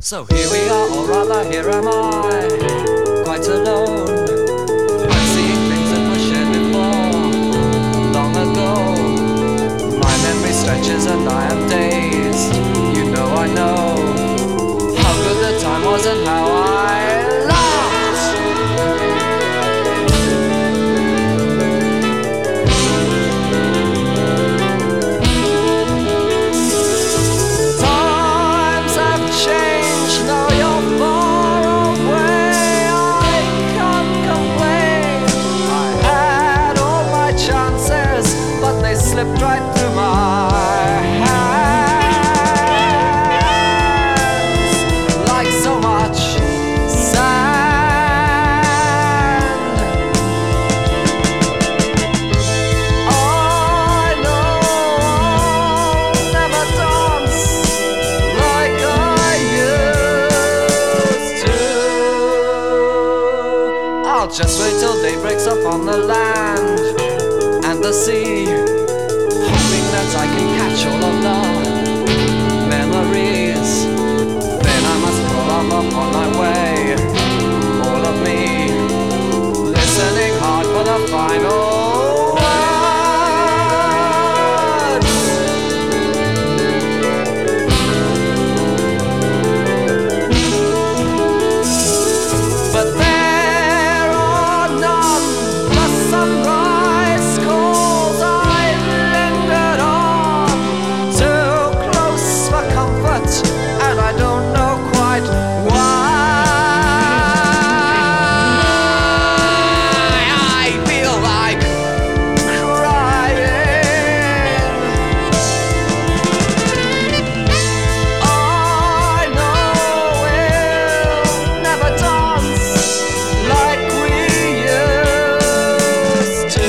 So here we are, or rather here am I, quite alone. I'm seeing things that were shared before, long ago. My memory stretches and I am dazed. You know I know how good the time was and how I laughed. Times have changed, now you're far away. I can't complain. I had all my chances, but they slipped right through my hands like so much sand. I know I'll never dance like I used to. I'll just wait till day breaks up on the land and the sea, hoping that I can catch all of the memories. Then I must crawl up on my way, all of me, listening hard for the final words. But there are none. The sunrise calls. I lingered on, too close for comfort, and I don't know quite why. I feel like crying. I know we'll never dance like we used to.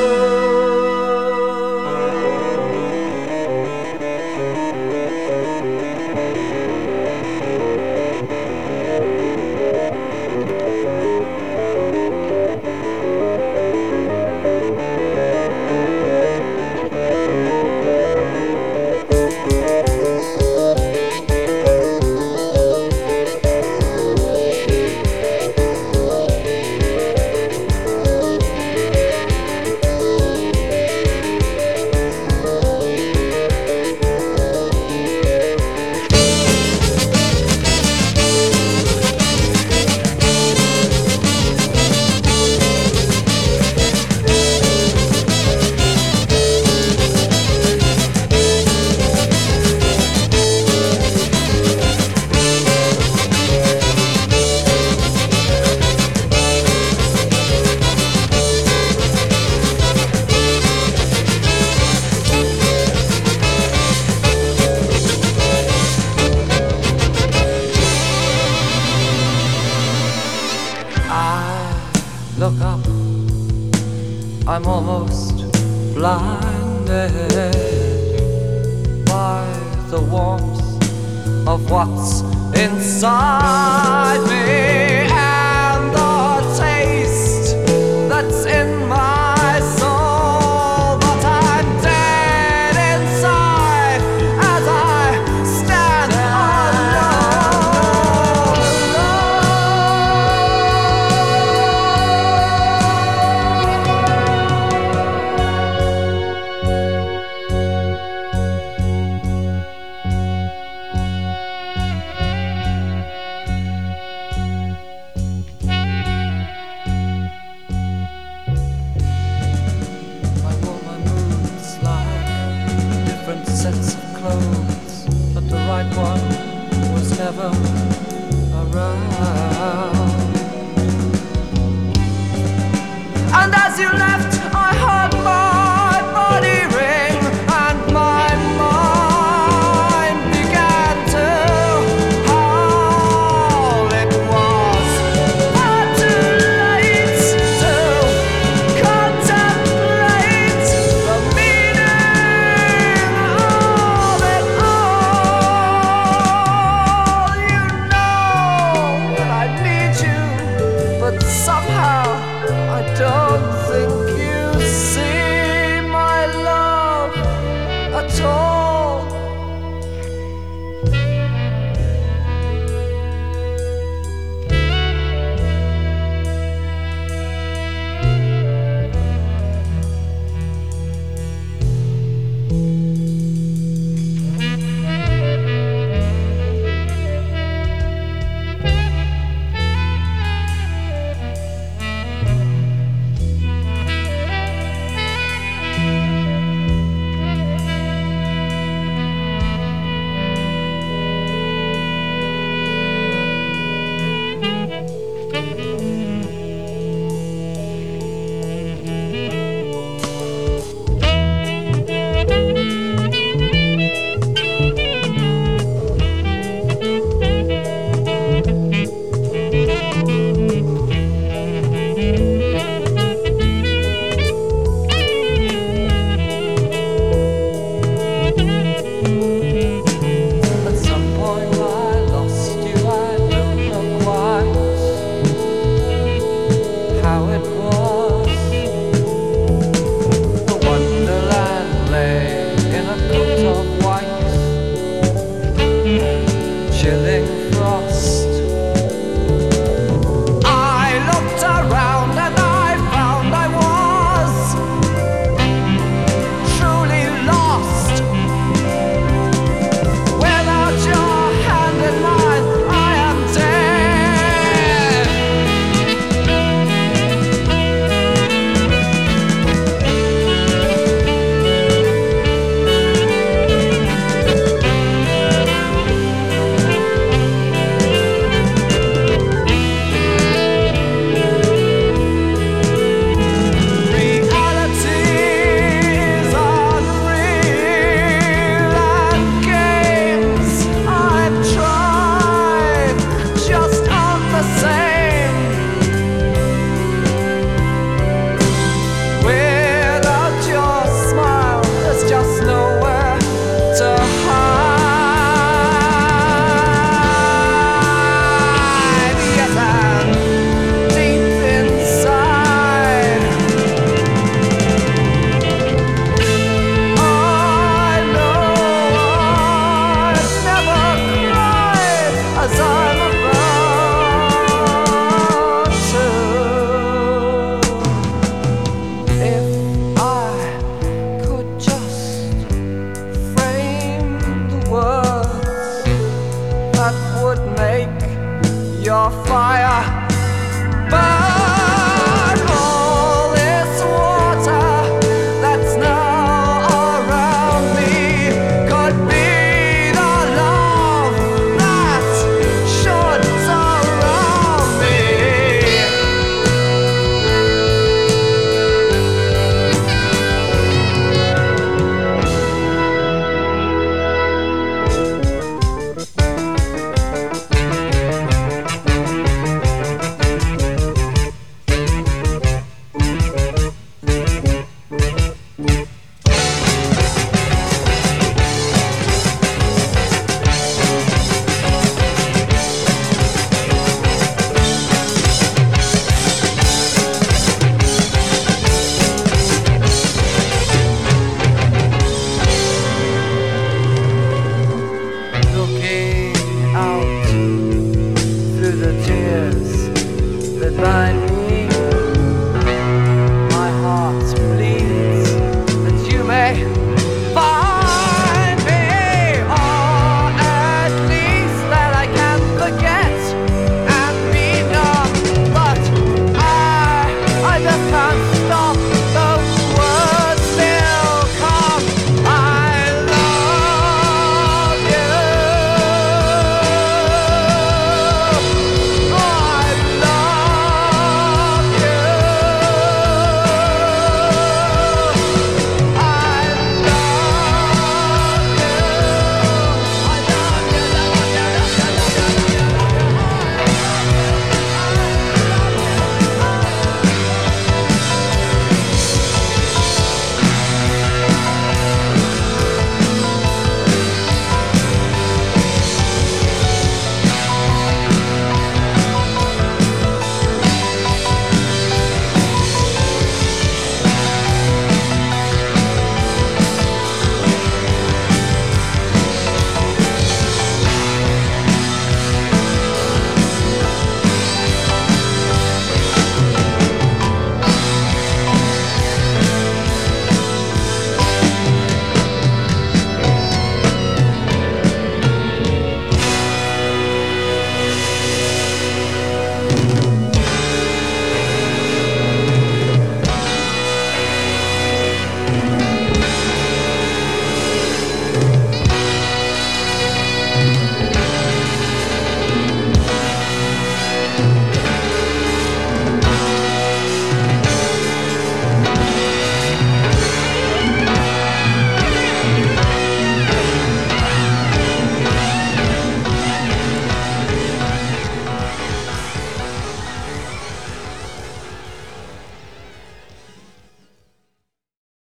I look up, I'm almost blinded by the warmth of what's inside me.